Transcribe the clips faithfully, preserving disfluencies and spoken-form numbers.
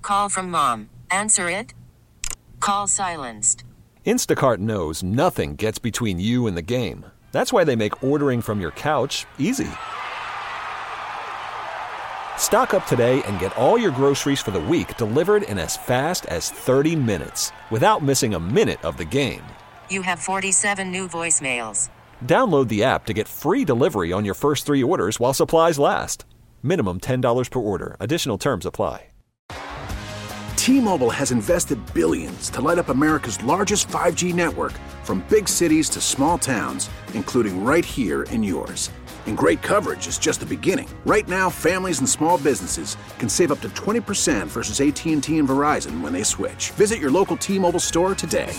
Call from mom. Answer it. Call silenced. Instacart knows nothing gets between you and the game. That's why they make ordering from your couch easy. Stock up today and get all your groceries for the week delivered in as fast as thirty minutes without missing a minute of the game. You have forty-seven new voicemails. Download the app to get free delivery on your first three orders while supplies last. Minimum ten dollars per order. Additional terms apply. T-Mobile has invested billions to light up America's largest five G network, from big cities to small towns, including right here in yours. And great coverage is just the beginning. Right now, families and small businesses can save up to twenty percent versus A T and T and Verizon when they switch. Visit your local T-Mobile store today.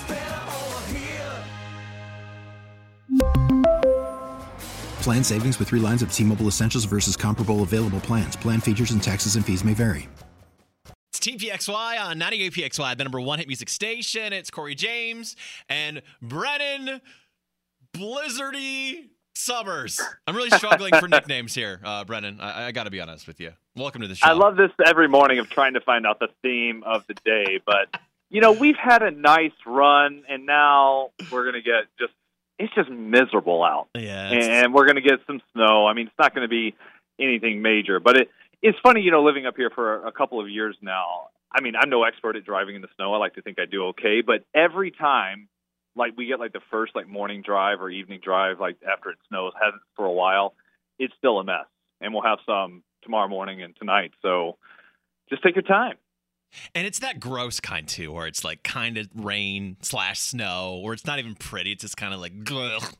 Plan savings with three lines of T-Mobile Essentials versus comparable available plans. Plan features and taxes and fees may vary. It's Team P X Y on ninety-eight P X Y, the number one hit music station. It's Corey James and Brennan Blizzardy Summers. I'm really struggling for nicknames here, uh, Brennan. I, I got to be honest with you. Welcome to the show. I love this every morning of trying to find out the theme of the day. But, you know, we've had a nice run, and now we're going to get just – it's just miserable out. Yeah. And we're going to get some snow. I mean, it's not going to be anything major. But it, it's funny, you know, living up here for a couple of years now. I mean, I'm no expert at driving in the snow. I like to think I do okay. But every time – like we get like the first like morning drive or evening drive, like after it snows, hasn't for a while, it's still a mess. And we'll have some tomorrow morning and tonight. So just take your time. And it's that gross kind too, where it's like kind of rain slash snow, or it's not even pretty. It's just kind of like, ugh.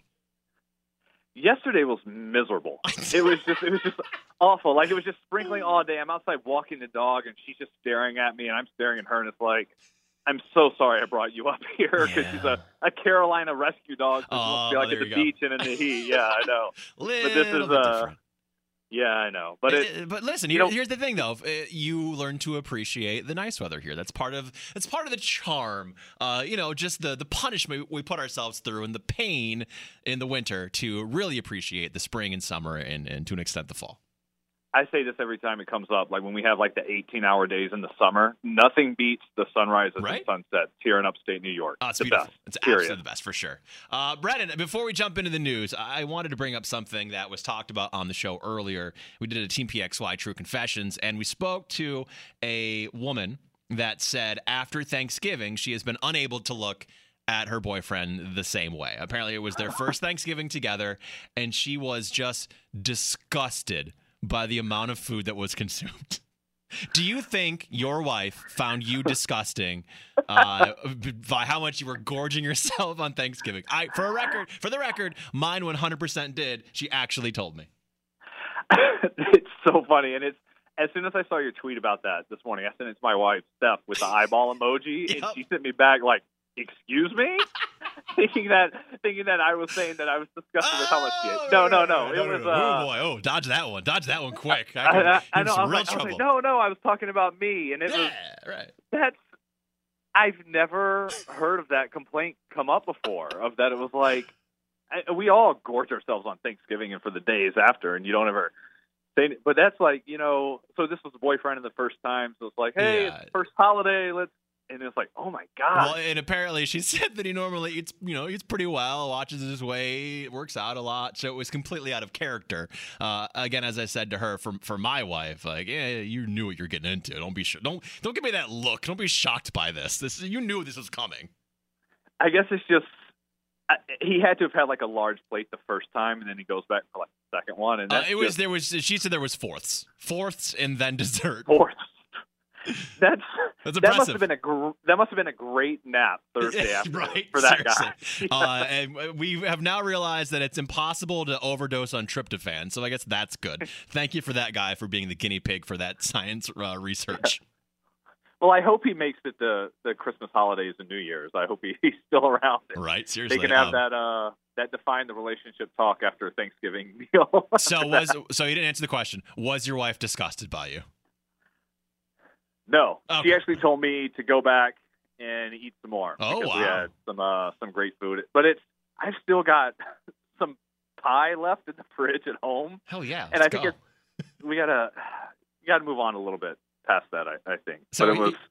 Yesterday was miserable. It was just, it was just awful. Like it was just sprinkling all day. I'm outside walking the dog and she's just staring at me and I'm staring at her and it's like, I'm so sorry I brought you up here because Yeah. she's a, a Carolina rescue dog. So Oh, she wants to be like there at the you go. beach and in the heat. Yeah, I know. Little But this is, bit uh, different. Yeah, I know. But it, Uh, but listen, you here- know- here's the thing, though. Uh, You learn to appreciate the nice weather here. That's part of that's part of the charm. Uh, you know, just the the punishment we put ourselves through and the pain in the winter to really appreciate the spring and summer and, and to an extent the fall. I say this every time it comes up. Like when we have like the eighteen-hour days in the summer, nothing beats the sunrises Right? and sunsets here in upstate New York. Oh, it's the beautiful. best. It's period. absolutely the best for sure. Uh, Brennan, before we jump into the news, I wanted to bring up something that was talked about on the show earlier. We did a Team P X Y True Confessions, and we spoke to a woman that said after Thanksgiving, she has been unable to look at her boyfriend the same way. Apparently, it was their first Thanksgiving together, and she was just disgusted by the amount of food that was consumed. Do you think your wife found you disgusting uh, by how much you were gorging yourself on Thanksgiving? I, for a record, for the record, mine one hundred percent did. She actually told me. It's so funny, and it's as soon as I saw your tweet about that this morning, I sent it to my wife, Steph, with the eyeball emoji, and Yep. she sent me back like, "Excuse me," thinking that thinking that I was saying that I was disgusted with how much she ate. No, no, no. It was. oh Uh, boy! Oh, dodge that one! Dodge that one quick! I, I, could- I, I in know. I some was, real like, I was trouble. like, no, no. I was talking about me, and it was yeah, right. that's. I've never heard of that complaint come up before. Of that, it was like I, we all gorge ourselves on Thanksgiving and for the days after, and you don't ever say. any- But that's like you know. So this was the boyfriend in the first time, so it's like, hey, Yeah. it's the first holiday. Let's. And it's like, oh my god. Well, and apparently she said that he normally eats, you know, eats pretty well, watches his weight, works out a lot. So it was completely out of character. Uh, again, as I said to her, for for my wife, like, yeah, you knew what you're getting into. Don't be sh- don't don't give me that look. Don't be shocked by this. This you knew this was coming. I guess it's just I, he had to have had like a large plate the first time, and then he goes back for like the second one, and Uh, that's it was just there was she said there was fourths, fourths, and then dessert. fourth. That's That's that must impressive. have been a gr- that must have been a great nap Thursday afternoon right, for that seriously. guy. uh, and we have now realized that it's impossible to overdose on tryptophan, so I guess that's good. Thank you for that guy for being the guinea pig for that science uh, research. Well, I hope he makes it to the Christmas holidays and New Year's. I hope he, he's still around. Right, seriously. They can have um, that uh, that define the relationship talk after Thanksgiving meal. So was so you didn't answer the question. Was your wife disgusted by you? No, Okay. she actually told me to go back and eat some more. Oh, because we wow. had some uh, some great food, but it's I've still got some pie left in the fridge at home, Hell yeah. and I let's think go. it's we gotta we gotta move on a little bit. past that, I, I think. So but it was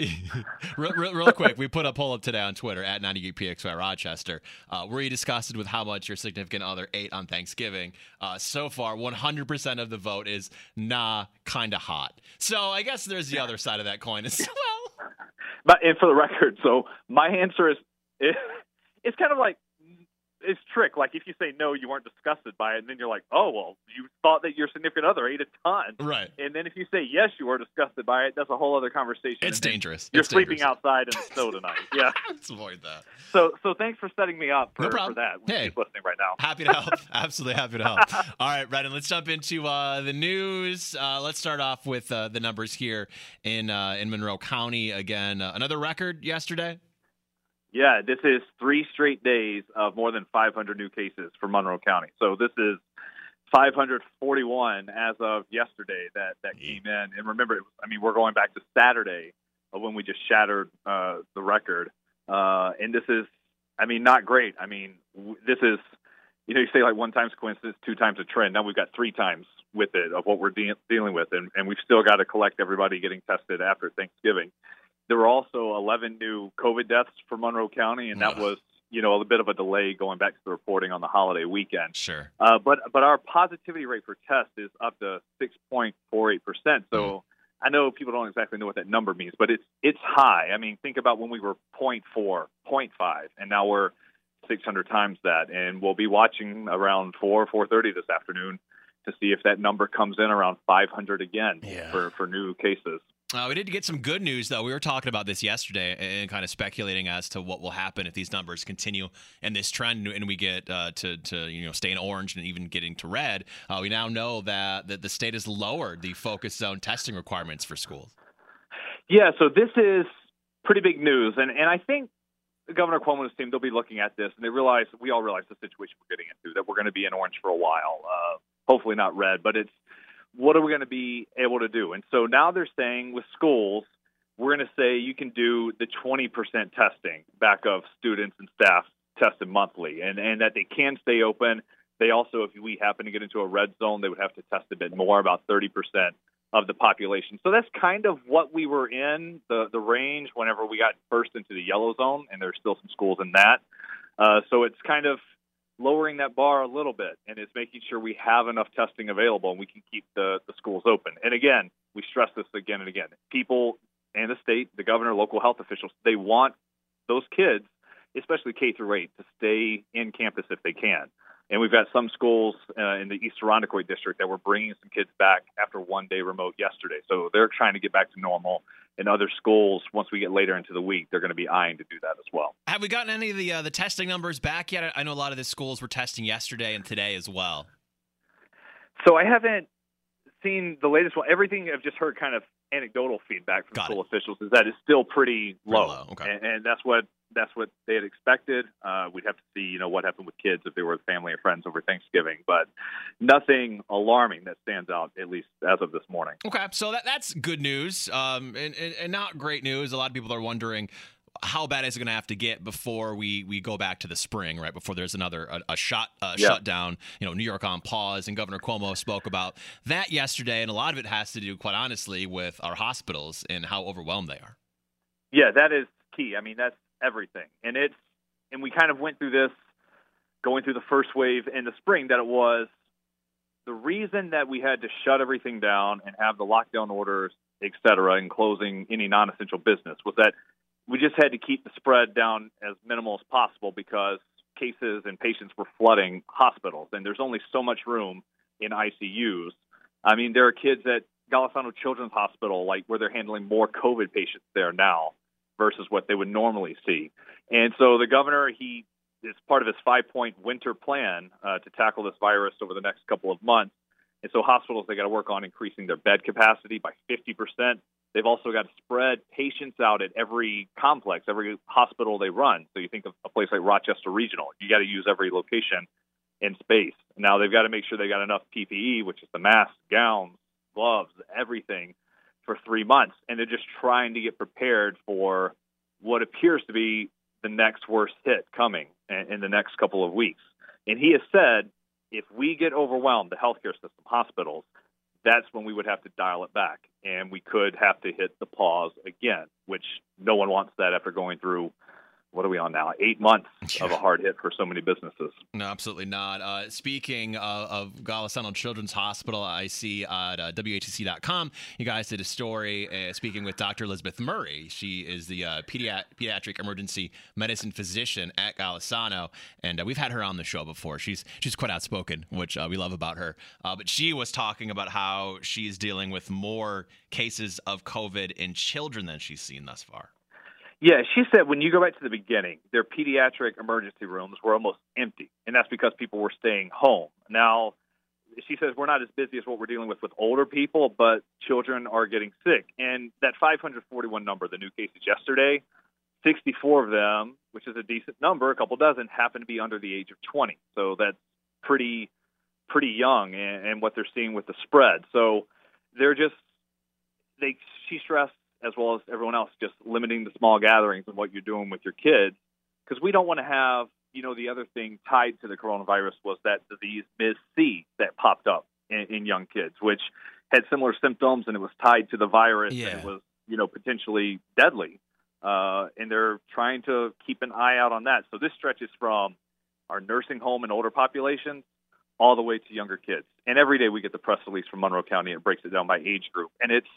real, real, real quick, we put a poll up today on Twitter at ninety P X Y Rochester. Uh, were you disgusted with how much your significant other ate on Thanksgiving? Uh, so far, one hundred percent of the vote is nah, kind of hot. So I guess there's the other side of that coin as well. But and for the record, so my answer is it, it's kind of like it's trick. Like if you say no, you weren't disgusted by it, and then you're like, oh well, you thought that your significant other ate a ton, right? And then if you say yes, you were disgusted by it, that's a whole other conversation. It's dangerous. You're it's sleeping dangerous. outside in the snow tonight. Yeah, let's avoid that. So, so thanks for setting me up for, no problem. for that. Hey, He's listening right now. Happy to help. Absolutely happy to help. All right, Brendan, let's jump into uh, the news. Uh, let's start off with uh, the numbers here in uh, in Monroe County. Again, uh, another record yesterday. Yeah, this is three straight days of more than five hundred new cases for Monroe County. So this is five hundred forty-one as of yesterday that, that came in. And remember, it was, I mean, we're going back to Saturday when we just shattered uh, the record. Uh, and this is, I mean, not great. I mean, w- this is, you know, you say like one time's coincidence, two times a trend. Now we've got three times with it of what we're de- dealing with. And, and we've still got to collect everybody getting tested after Thanksgiving. There were also eleven new COVID deaths for Monroe County, and that was, you know, a bit of a delay going back to the reporting on the holiday weekend. Sure. Uh, but but our positivity rate for tests is up to six point four eight percent. So mm. I know people don't exactly know what that number means, but it's it's high. I mean, think about when we were zero point four, zero point five, and now we're six hundred times that. And we'll be watching around four, four thirty this afternoon to see if that number comes in around five hundred again yeah. for, for new cases. Uh, we did get some good news, though. We were talking about this yesterday and kind of speculating as to what will happen if these numbers continue in this trend and we get uh, to, to you know stay in orange and even getting to red. Uh, we now know that, that the state has lowered the focus zone testing requirements for schools. Yeah, so this is pretty big news. And, and I think Governor Cuomo's team, they'll be looking at this, and they realize, we all realize the situation we're getting into, that we're going to be in orange for a while. Uh, hopefully not red, but it's, what are we going to be able to do? And so now they're saying with schools, we're going to say you can do the twenty percent testing back of students and staff tested monthly, and, and that they can stay open. They also, if we happen to get into a red zone, they would have to test a bit more, about thirty percent of the population. So that's kind of what we were in, the, the range, whenever we got first into the yellow zone, and there's still some schools in that. Uh, so it's kind of lowering that bar a little bit, and it's making sure we have enough testing available and we can keep the, the schools open. And again, we stress this again and again. People and the state, the governor, local health officials, they want those kids, especially K through eight, to stay in campus if they can. And we've got some schools uh, in the East Irondequoit district that were bringing some kids back after one day remote yesterday. So they're trying to get back to normal. And other schools, once we get later into the week, they're going to be eyeing to do that as well. Have we gotten any of the uh, the testing numbers back yet? I know a lot of the schools were testing yesterday and today as well. So I haven't seen the latest one. Everything I've just heard kind of anecdotal feedback from Got school it. officials is that it's still pretty low. Pretty low. Okay. And, and that's what that's what they had expected. Uh, we'd have to see, you know, what happened with kids if they were with family or friends over Thanksgiving, but nothing alarming that stands out, at least as of this morning. Okay, so that that's good news, um, and, and and not great news. A lot of people are wondering, how bad is it going to have to get before we, we go back to the spring, right? Before there's another a, a shot uh, yeah. shutdown, you know, New York on pause, and Governor Cuomo spoke about that yesterday, and a lot of it has to do, quite honestly, with our hospitals and how overwhelmed they are. Yeah, that is key. I mean, that's everything, and it's and we kind of went through this going through the first wave in the spring, that it was the reason that we had to shut everything down and have the lockdown orders, et cetera, and closing any non-essential business was that we just had to keep the spread down as minimal as possible because cases and patients were flooding hospitals, and there's only so much room in I C Us. I mean, there are kids at Golisano Children's Hospital, like where they're handling more COVID patients there now versus what they would normally see. And so the governor, he is part of his five-point winter plan uh, to tackle this virus over the next couple of months. And so hospitals, they got to work on increasing their bed capacity by fifty percent. They've also got to spread patients out at every complex, every hospital they run. So you think of a place like Rochester Regional, you got to use every location in space. Now they've got to make sure they got enough P P E, which is the masks, gowns, gloves, everything, for three months. And they're just trying to get prepared for what appears to be the next worst hit coming in, in the next couple of weeks. And he has said, if we get overwhelmed, the healthcare system, hospitals, that's when we would have to dial it back, and we could have to hit the pause again, which no one wants that after going through, what are we on now? Eight months of a hard hit for so many businesses. No, absolutely not. Uh, speaking of, of Golisano Children's Hospital, I see at uh, W H C dot com, you guys did a story uh, speaking with Doctor Elizabeth Murray. She is the uh, pediat- pediatric emergency medicine physician at Golisano, and uh, we've had her on the show before. She's she's quite outspoken, which uh, we love about her. Uh, but she was talking about how she's dealing with more cases of COVID in children than she's seen thus far. Yeah, she said when you go back to the beginning, their pediatric emergency rooms were almost empty, and that's because people were staying home. Now, she says we're not as busy as what we're dealing with with older people, but children are getting sick. And that five hundred forty-one number, the new cases yesterday, sixty-four of them, which is a decent number, a couple dozen, happen to be under the age of twenty. So that's pretty pretty young, and, and what they're seeing with the spread. So they're just, they. she stressed, as well as everyone else, just limiting the small gatherings and what you're doing with your kids. Because we don't want to have, you know, the other thing tied to the coronavirus was that disease M I S C that popped up in, in young kids, which had similar symptoms, and it was tied to the virus, yeah. and it was, you know, potentially deadly. Uh, and they're trying to keep an eye out on that. So this stretches from our nursing home and older populations all the way to younger kids. And every day we get the press release from Monroe County. It breaks it down by age group. And it's,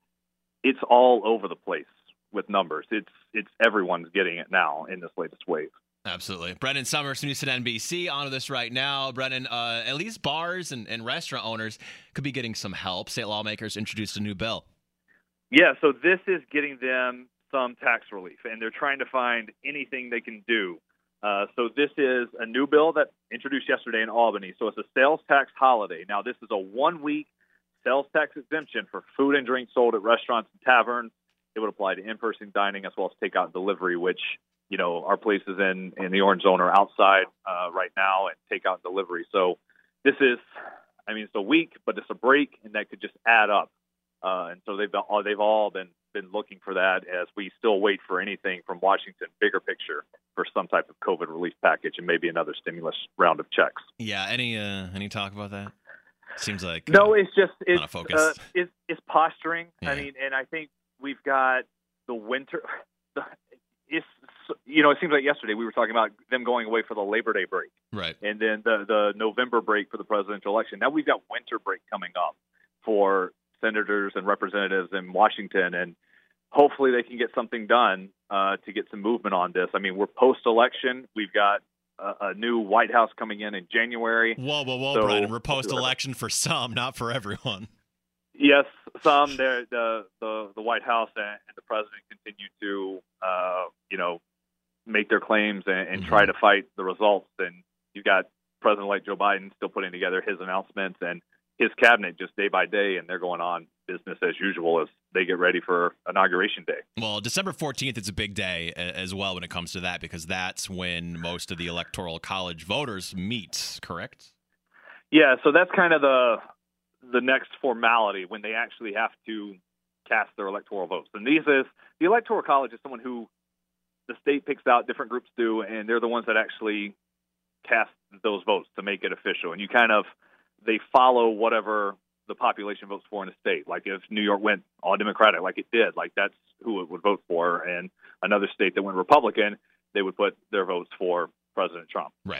It's all over the place with numbers. It's it's everyone's getting it now in this latest wave. Absolutely. Brendan Summers, News at N B C, on to this right now. Brendan, uh, at least bars and, and restaurant owners could be getting some help. State lawmakers introduced a new bill. Yeah, so this is getting them some tax relief, and they're trying to find anything they can do. Uh, so this is a new bill that introduced yesterday in Albany. So it's a sales tax holiday. Now, this is a one-week sales tax exemption for food and drink sold at restaurants and taverns. It would apply to in-person dining as well as takeout and delivery, which, you know, our places in, in the orange zone are outside uh, right now, and takeout and delivery. So this is, I mean, it's a week, but it's a break, and that could just add up. Uh, and so they've been, they've all been, been looking for that as we still wait for anything from Washington, bigger picture, for some type of COVID relief package and maybe another stimulus round of checks. Yeah, any uh, any talk about that? Seems like no, uh, it's just it's uh, it's, it's posturing. Yeah. I mean, and I think we've got the winter. The, it's you know, it seems like yesterday we were talking about them going away for the Labor Day break, right? And then the the November break for the presidential election. Now we've got winter break coming up for senators and representatives in Washington, and hopefully they can get something done uh, to get some movement on this. I mean, we're post-election. We've got a, a new White House coming in in January. Whoa, whoa, whoa, so, Brendan. We're post-election for some, not for everyone. Yes, some. The the the White House and the president continue to, uh, you know, make their claims and, and mm-hmm. try to fight the results. And you've got President-elect Joe Biden still putting together his announcements, and his cabinet just day by day, and they're going on business as usual as they get ready for Inauguration Day. Well, December fourteenth is a big day as well when it comes to that, because that's when most of the Electoral College voters meet, correct? Yeah, so that's kind of the the next formality when they actually have to cast their electoral votes. And these is the Electoral College is someone who the state picks out, different groups do, and they're the ones that actually cast those votes to make it official. And you kind of they follow whatever the population votes for in a state. Like if New York went all Democratic, like it did, like that's who it would vote for. And another state that went Republican, they would put their votes for President Trump. Right.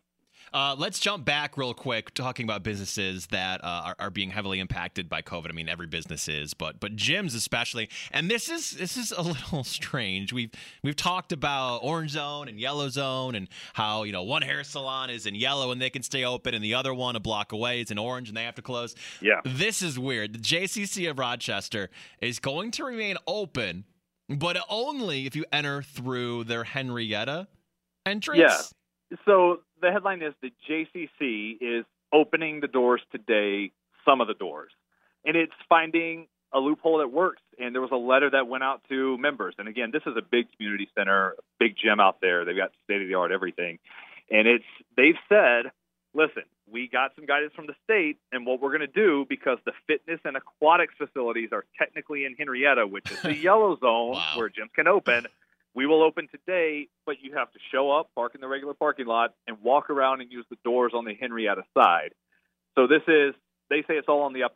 Uh, let's jump back real quick, talking about businesses that uh, are, are being heavily impacted by COVID. I mean, every business is, but but gyms especially. And this is this is a little strange. We've we've talked about orange zone and yellow zone, and how, you know, one hair salon is in yellow and they can stay open, and the other one a block away is in orange and they have to close. Yeah, this is weird. The J C C of Rochester is going to remain open, but only if you enter through their Henrietta entrance. Yeah. So the headline is the J C C is opening the doors today, some of the doors. And it's finding a loophole that works. And there was a letter that went out to members. And again, this is a big community center, big gym out there. They've got state-of-the-art everything. And it's they've said, listen, we got some guidance from the state, and what we're going to do, because the fitness and aquatics facilities are technically in Henrietta, which is the yellow zone wow. where gyms can open, we will open today, but you have to show up, park in the regular parking lot, and walk around and use the doors on the Henrietta side. So this is, they say it's all on the up and up.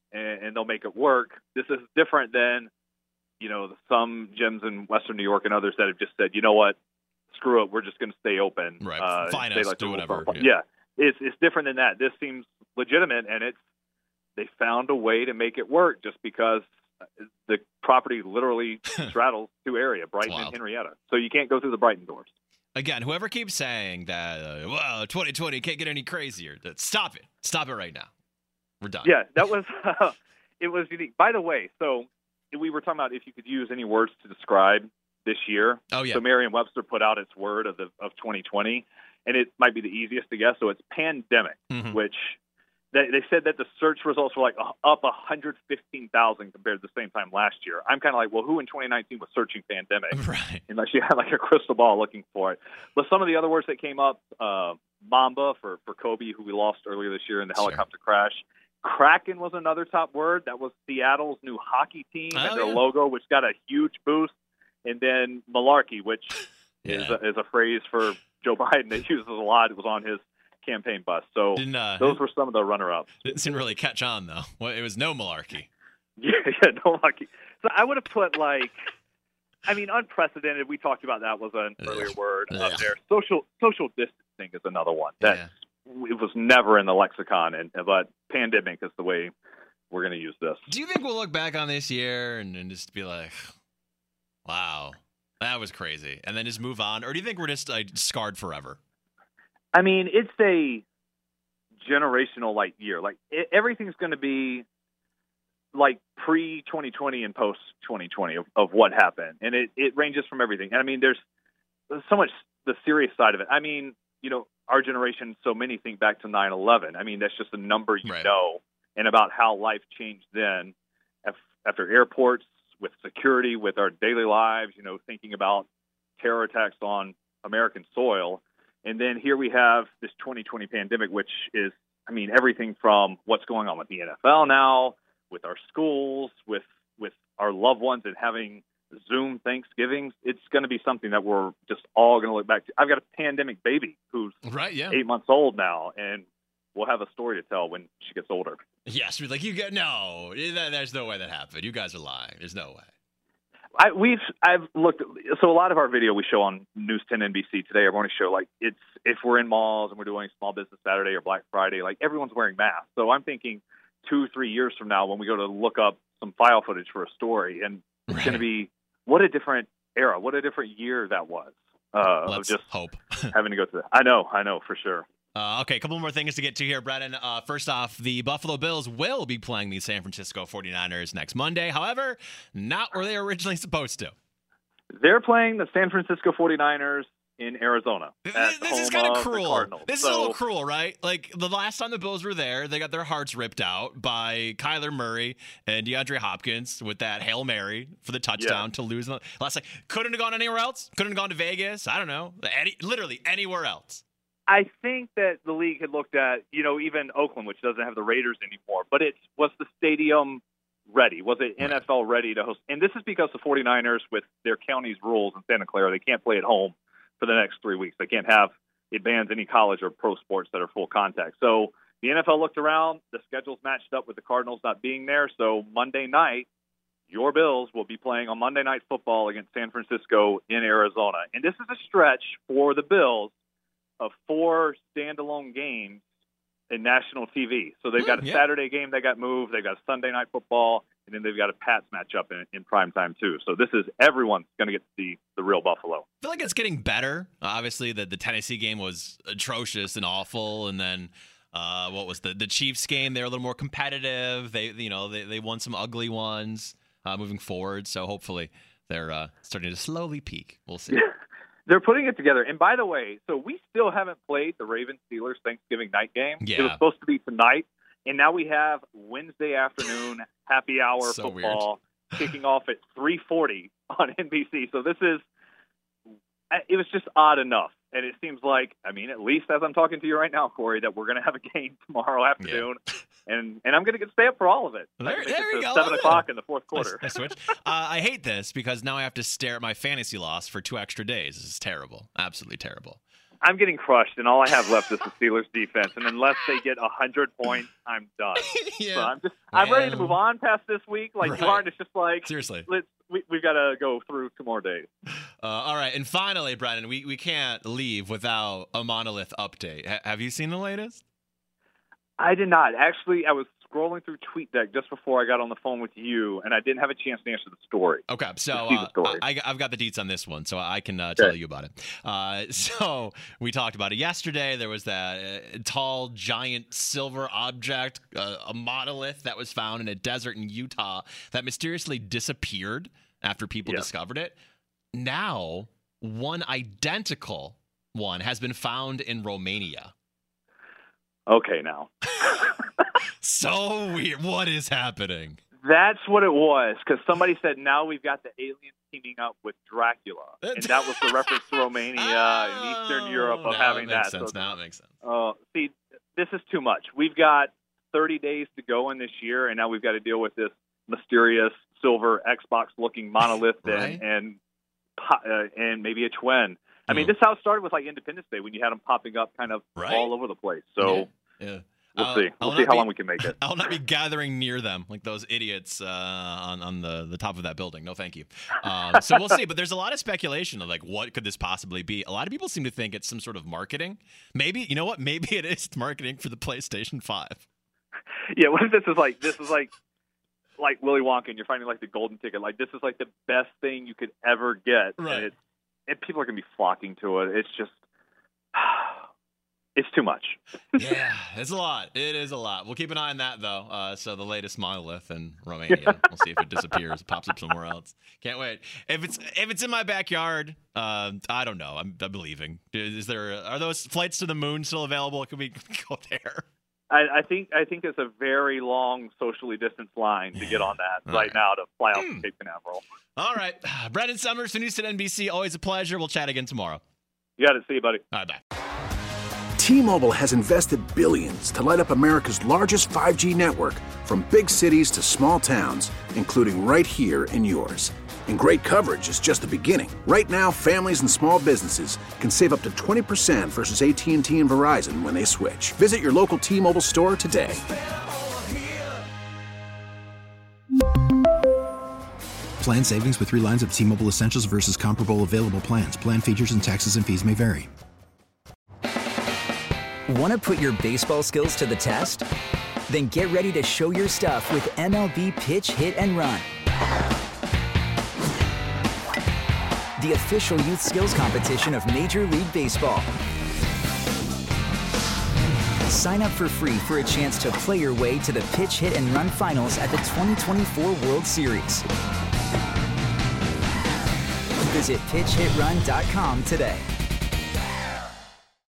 and, and they'll make it work. This is different than, you know, some gyms in Western New York and others that have just said, you know what, screw it, we're just going to stay open. Right, uh, fine stay us, like do whatever. Yeah. yeah. yeah, it's it's different than that. This seems legitimate, and it's they found a way to make it work just because the property literally straddles two areas, Brighton and Henrietta. So you can't go through the Brighton doors. Again, whoever keeps saying that, uh, well, twenty twenty can't get any crazier, that stop it. Stop it right now. We're done. Yeah, that was uh, it was unique. By the way, so we were talking about if you could use any words to describe this year. Oh, yeah. So Merriam-Webster put out its word of the of twenty twenty, and it might be the easiest to guess. So it's pandemic, mm-hmm. which they, they said that the search results were like up one hundred fifteen thousand compared to the same time last year. I'm kind of like, well, who in twenty nineteen was searching pandemic? Right. Unless you had like a crystal ball looking for it. But some of the other words that came up, uh, Mamba for, for Kobe, who we lost earlier this year in the Sure. helicopter crash. Kraken was another top word. That was Seattle's new hockey team oh, and their yeah. logo, which got a huge boost. And then malarkey, which yeah. is, a, is a phrase for Joe Biden that uses a lot. It was on his campaign bus. So Didn't, uh, those were some of the runner-ups. Didn't seem to really catch on, though. Well, it was no malarkey. Yeah, yeah, no malarkey. So I would have put, like, I mean, unprecedented. We talked about that was an earlier Ugh. word Ugh. up there. Social social distancing is another one. That Yeah. it was never in the lexicon, and but pandemic is the way we're going to use this. Do you think we'll look back on this year and, and just be like, wow, that was crazy, and then just move on? Or do you think we're just like scarred forever? I mean, it's a generational like year. Like it, everything's going to be like pre twenty twenty and post twenty twenty of, of what happened, and it, it ranges from everything. And I mean, there's, there's so much the serious side of it. I mean, you know, our generation, so many think back to nine eleven. I mean, that's just a number you Right. know, and about how life changed then after airports, with security, with our daily lives, you know, thinking about terror attacks on American soil. And then here we have this twenty twenty pandemic, which is, I mean, everything from what's going on with the N F L now, with our schools, with with our loved ones and having Zoom Thanksgivings. It's going to be something that we're just all going to look back to. I've got a pandemic baby who's Right, yeah. eight months old now, and we'll have a story to tell when she gets older. Yes, we're like, you get, no, that, there's no way that happened. You guys are lying. There's no way. I, we've I've looked at, so a lot of our video we show on News ten N B C today. Our morning show, like it's if we're in malls and we're doing Small Business Saturday or Black Friday, like everyone's wearing masks. So I'm thinking two, three years from now when we go to look up some file footage for a story, and it's Right. going to be what a different era, what a different year that was. Uh, of Let's just hope. having to go through that. I know, I know for sure. Uh, okay, a couple more things to get to here, Brennan. Uh, first off, the Buffalo Bills will be playing the San Francisco forty-niners next Monday. However, not where they were originally supposed to. They're playing the San Francisco forty-niners in Arizona. This, at this home is kind of of the cruel. Cardinals. This So- is a little cruel, right? Like the last time the Bills were there, they got their hearts ripped out by Kyler Murray and DeAndre Hopkins with that Hail Mary for the touchdown Yeah. to lose. Last night, couldn't have gone anywhere else. Couldn't have gone to Vegas. I don't know. Any, literally anywhere else. I think that the league had looked at, you know, even Oakland, which doesn't have the Raiders anymore, but it was the stadium ready? Was it N F L ready to host? And this is because the forty-niners, with their county's rules in Santa Clara, they can't play at home for the next three weeks. They can't have, it bans any college or pro sports that are full contact. So the N F L looked around, the schedules matched up with the Cardinals not being there. So Monday night, your Bills will be playing on Monday Night Football against San Francisco in Arizona. And this is a stretch for the Bills of four standalone games in national T V. So they've got a yeah. Saturday game that got moved, they've got a Sunday Night Football, and then they've got a Pats matchup in, in prime time too. So this is, everyone's going to get to see the real Buffalo. I feel like it's getting better. Obviously, the, the Tennessee game was atrocious and awful, and then uh, what was the the Chiefs game? They're a little more competitive. They you know they, they won some ugly ones uh, moving forward. So hopefully they're uh, starting to slowly peak. We'll see. They're putting it together. And by the way, so we still haven't played the Ravens-Steelers Thanksgiving night game. Yeah. It was supposed to be tonight, and now we have Wednesday afternoon happy hour So football kicking off at three forty on N B C. So this is, it was just odd enough. And it seems like, I mean, at least as I'm talking to you right now, Corey, that we're going to have a game tomorrow afternoon. Yeah. And and I'm going to get stay up for all of it. There, there you go. seven o'clock in the fourth quarter. I switch. uh, I hate this because now I have to stare at my fantasy loss for two extra days. This is terrible. Absolutely terrible. I'm getting crushed, and all I have left is the Steelers defense. And unless they get a hundred points, I'm done. yeah. So I'm just I'm ready to move on past this week. Like right. you aren't. It's just like seriously. Let's we we've got to go through two more days. Uh, all right, and finally, Brennan, we we can't leave without a Monolith update. H- have you seen the latest? I did not. Actually, I was scrolling through TweetDeck just before I got on the phone with you, and I didn't have a chance to answer the story. Okay, so uh, I, I've got the deets on this one, so I can uh, tell okay. you about it. Uh, so we talked about it yesterday. There was that uh, tall, giant silver object, uh, a monolith that was found in a desert in Utah that mysteriously disappeared after people yeah. discovered it. Now, one identical one has been found in Romania. Okay, now. So weird. What is happening? That's what it was, because somebody said now we've got the aliens teaming up with Dracula, and that was the reference to Romania oh, and Eastern Europe of now having it makes that. Sense. So, now it makes sense. Uh, see, this is too much. We've got thirty days to go in this year, and now we've got to deal with this mysterious silver Xbox-looking monolith right? and and, uh, and maybe a twin. I mean, mm. this is how it started with like Independence Day when you had them popping up kind of right? all over the place. So. Yeah. yeah. We'll I'll, see. We'll I'll see how be, long we can make it. I'll not be gathering near them like those idiots uh, on on the, the top of that building. No, thank you. Um, so we'll see. But there's a lot of speculation of like what could this possibly be. A lot of people seem to think it's some sort of marketing. Maybe you know what? Maybe it is marketing for the PlayStation five. Yeah. What if this is like this is like like Willy Wonka and you're finding like the golden ticket? Like this is like the best thing you could ever get, right? And, it, and people are gonna be flocking to it. It's just. It's too much. Yeah, it's a lot. It is a lot. We'll keep an eye on that, though. Uh, so the latest monolith in Romania. We'll see if it disappears, pops up somewhere else. Can't wait. If it's if it's in my backyard, uh, I don't know. I'm, I'm believing. Is there are those flights to the moon still available? Can we go there? I, I think I think it's a very long socially distanced line to get on that right, right now to fly out mm. to Cape Canaveral. All right, Brendan Summers, News at N B C. Always a pleasure. We'll chat again tomorrow. You got it. See you, buddy. All right, bye. T-Mobile has invested billions to light up America's largest five G network, from big cities to small towns, including right here in yours. And great coverage is just the beginning. Right now, families and small businesses can save up to twenty percent versus A T and T and Verizon when they switch. Visit your local T-Mobile store today. Plan savings with three lines of T-Mobile Essentials versus comparable available plans. Plan features and taxes and fees may vary. Want to put your baseball skills to the test? Then get ready to show your stuff with M L B Pitch Hit and Run, the official youth skills competition of Major League Baseball. Sign up for free for a chance to play your way to the Pitch Hit and Run finals at the twenty twenty-four World Series. Visit pitch hit run dot com today.